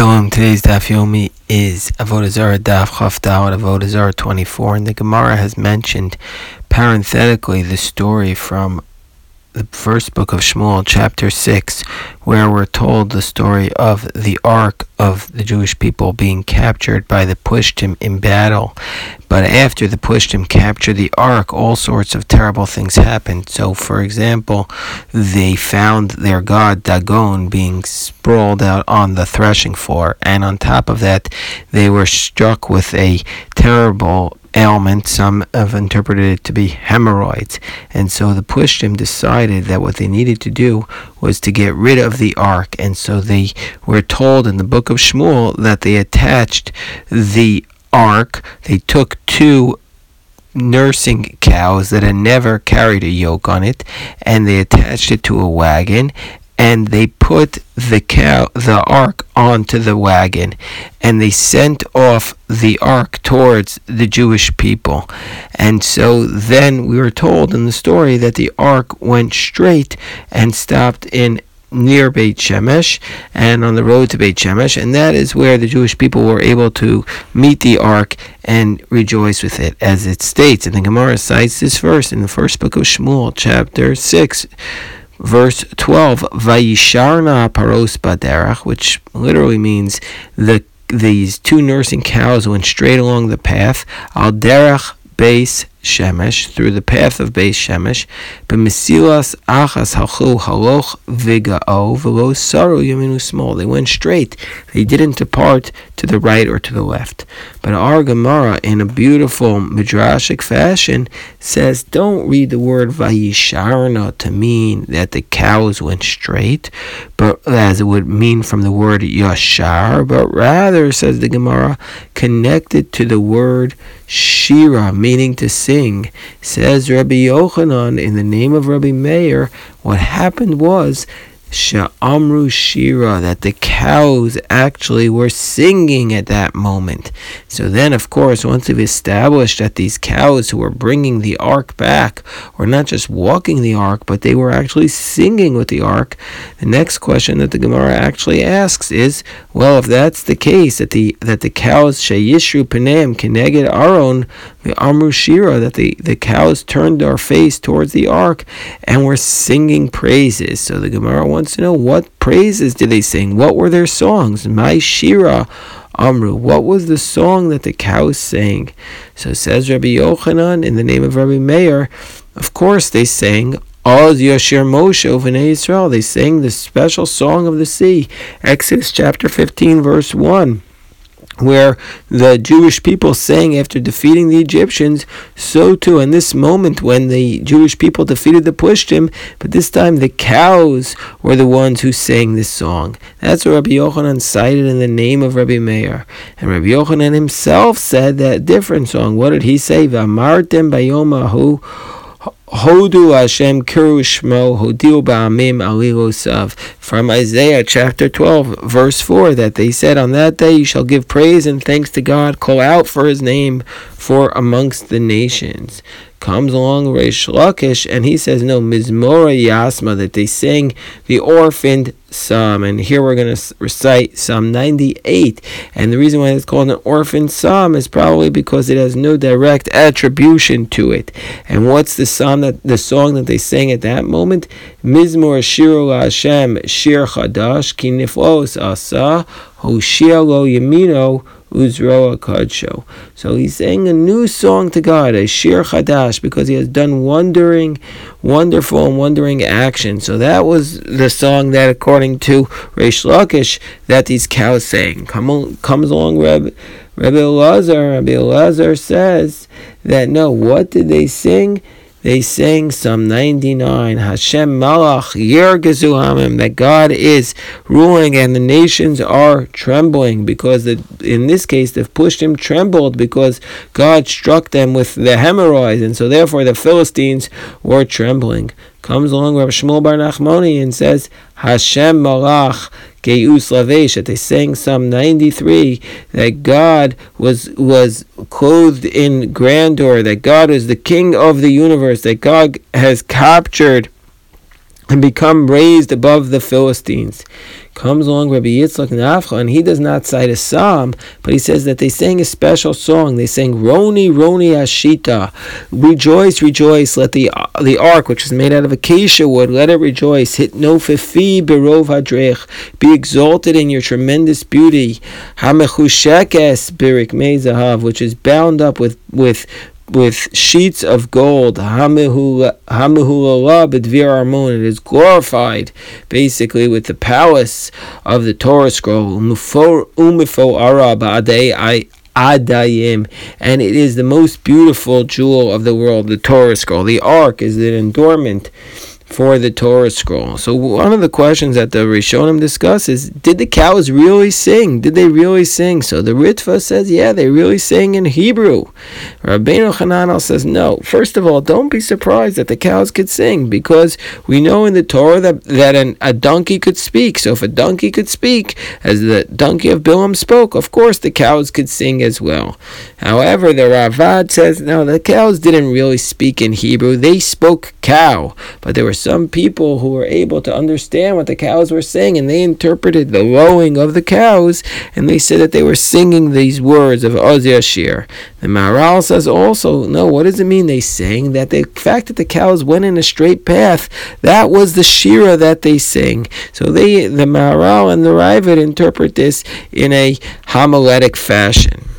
Shalom. Today's Daf Yomi is Avodah Zarah Daf Chaf Daled Avodah Zarah 24, and the Gemara has mentioned parenthetically the story from the first book of Shmuel, chapter 6, where we're told the story of the ark of the Jewish people being captured by the Plishtim in battle. But after the Plishtim captured the ark, all sorts of terrible things happened. So, for example, they found their god Dagon being sprawled out on the threshing floor, and on top of that, they were struck with a terrible ailment. Some have interpreted it to be hemorrhoids, and so the Plishtim decided that what they needed to do was to get rid of the ark, and so they were told in the book of Shmuel that they attached the ark. They took two nursing cows that had never carried a yoke on it, and they attached it to a wagon, and they put the ark onto the wagon, and they sent off the ark towards the Jewish people. And so then we were told in the story that the ark went straight and stopped near Beit Shemesh and on the road to Beit Shemesh, and that is where the Jewish people were able to meet the ark and rejoice with it, as it states. And the Gemara cites this verse in the first book of Shmuel, chapter 6, verse 12, Vayisharna paros baderach, which literally means these two nursing cows went straight along the path, al derech Beis Shemesh, through the path of Beis Shemesh, b'mesilas achas halchu haloch v'ga'o v'lo saru yaminu small. They went straight. They didn't depart to the right or to the left. But our Gemara, in a beautiful midrashic fashion, says, don't read the word vayisharna to mean that the cows went straight, but as it would mean from the word yashar, but rather, says the Gemara, connected to the word shira, meaning to sing. Says Rabbi Yochanan, in the name of Rabbi Meir, what happened was Sha'amru Shira, that the cows actually were singing at that moment. So then, of course, once we've established that these cows who were bringing the ark back were not just walking the ark, but they were actually singing with the ark, the next question that the Gemara actually asks is, well, if that's the case, that the cows Sheyishru Paneim Keneged Aron the Amru Shira, that the cows turned their face towards the ark and were singing praises. So the Gemara wants to know, what praises did they sing? What were their songs? My Shira Amru. What was the song that the cows sang? So says Rabbi Yochanan, in the name of Rabbi Meir, of course they sang Oz Yashir Moshe V'nei Yisrael. They sang the special song of the sea, Exodus chapter 15, verse 1. Where the Jewish people sang after defeating the Egyptians, so too in this moment when the Jewish people defeated the Plishtim, but this time the cows were the ones who sang this song. That's what Rabbi Yochanan cited in the name of Rabbi Meir. And Rabbi Yochanan himself said that different song. What did he say? V'amartem bayom ahu Hodu Hashem Kiru Shmo Hodiu Ba'amim Alilosav, from Isaiah chapter 12 verse 4, that they said, on that day you shall give praise and thanks to God, call out for his name for amongst the nations. Comes along Reish Lakish and he says, no, Mizmora Yasma, that they sang the orphaned psalm. And here we're going to recite Psalm 98. And the reason why it's called an orphaned psalm is probably because it has no direct attribution to it. And what's the song that they sang at that moment? Mizmor Shiru Hashem Shir Chadash Ki Niflos Asa Hoshia Lo Yamino Uzroa Kadsho. So he's saying a new song to God, a Shir Chadash, because he has done wonderful and wondering action. So that was the song that, according to Reish Lakish, that these cows sang. Comes along Rabbi Elazar. Rabbi Elazar says that no, what did they sing? They sang Psalm 99, Hashem Malach Yergezu Hamim, that God is ruling and the nations are trembling, because in this case the Plishtim trembled because God struck them with the hemorrhoids, and so therefore the Philistines were trembling. Comes along Rabbi Shmuel Bar Nachmani and says, Hashem Malach Geus Lavesh, that they sang Psalm 93, that God was clothed in grandeur, that God is the King of the universe, that God has captured and become raised above the Philistines. Comes along Rabbi Yitzchak Nafcha, and he does not cite a psalm, but he says that they sang a special song. They sang Roni Roni Ashita, rejoice, rejoice. Let the ark, which is made out of acacia wood, let it rejoice. Hit nofifi berov hadrech, be exalted in your tremendous beauty. Hamechushekes birik mezahav, which is bound up with sheets of gold. Hamehulala b'dvir armon, it is glorified basically with the palace of the Torah scroll. Umifo ara ba'adei adayim, and it is the most beautiful jewel of the world, the Torah scroll. The ark is an adornment for the Torah scroll. So one of the questions that the Rishonim discuss is, did the cows really sing? Did they really sing? So the Ritva says, yeah, they really sang in Hebrew. Rabbeinu Hananel says, no. First of all, don't be surprised that the cows could sing, because we know in the Torah that a donkey could speak. So if a donkey could speak, as the donkey of Bilam spoke, of course the cows could sing as well. However, the Ravad says, no, the cows didn't really speak in Hebrew. They spoke cow, but there were some people who were able to understand what the cows were saying, and they interpreted the lowing of the cows, and they said that they were singing these words of Oz Yashir. The Maharal says also, no, what does it mean they sang? That the fact that the cows went in a straight path, that was the Shira that they sing. So the Maharal and the Raavad interpret this in a homiletic fashion.